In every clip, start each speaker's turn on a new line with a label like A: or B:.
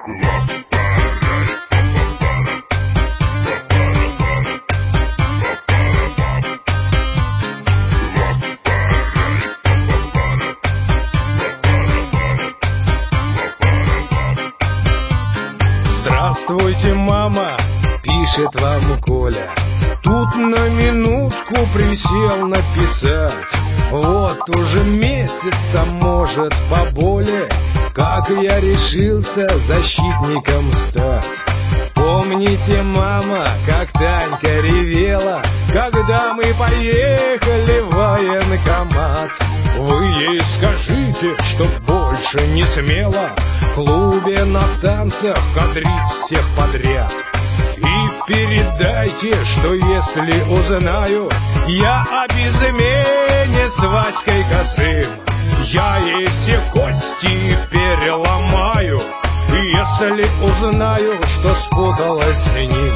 A: Здравствуйте, мама, пишет вам Коля. Тут на минутку присел написать. Вот уже месяца, может, поболее, как я решился защитником стать. Помните, мама, как Танька ревела, когда мы поехали в военкомат? Вы ей скажите, чтоб больше не смела в клубе на танцах кадрить всех подряд. И передайте, что если узнаю я об измене с Васькой Косым, я ей все кости переломаю, если узнаю, что спуталась с ним.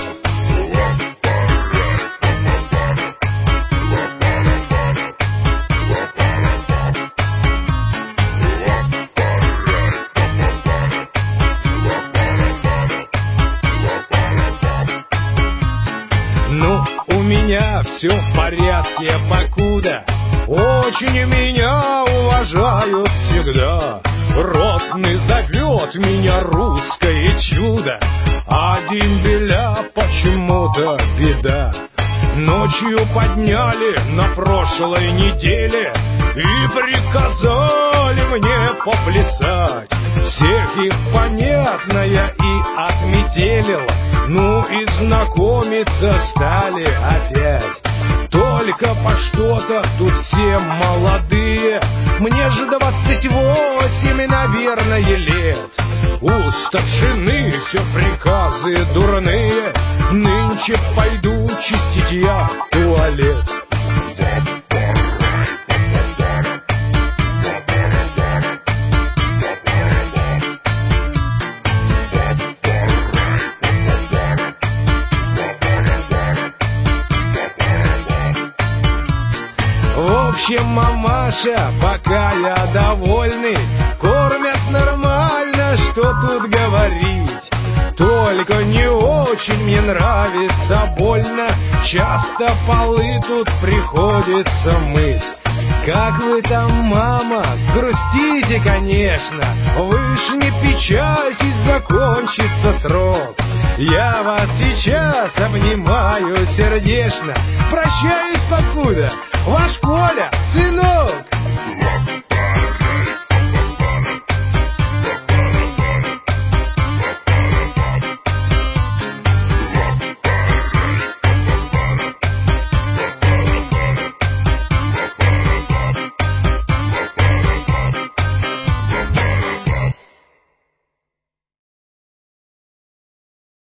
A: Ну, у меня все в порядке, покуда очень меня уважают всегда. Ротный зовет меня русское чудо, а дембеля почему-то беда. Ночью подняли на прошлой неделе и приказали мне поплясать. Всех их, понятно, я и отметелил, ну и знакомиться стали опять. Только по что-то тут все молодые, мне же 28, наверное, лет. У старшины все приказы дурные, нынче пойду чистить я туалет. В общем, мамаша, пока я довольный, кормят нормально, что тут говорить. Только не очень мне нравится, больно, часто полы тут приходится мыть. Как вы там, мама, грустите, конечно, вы ж не печальтесь, закончится срок. Я вас сейчас обнимаю сердечно, прощаюсь покуда, ваш Коля.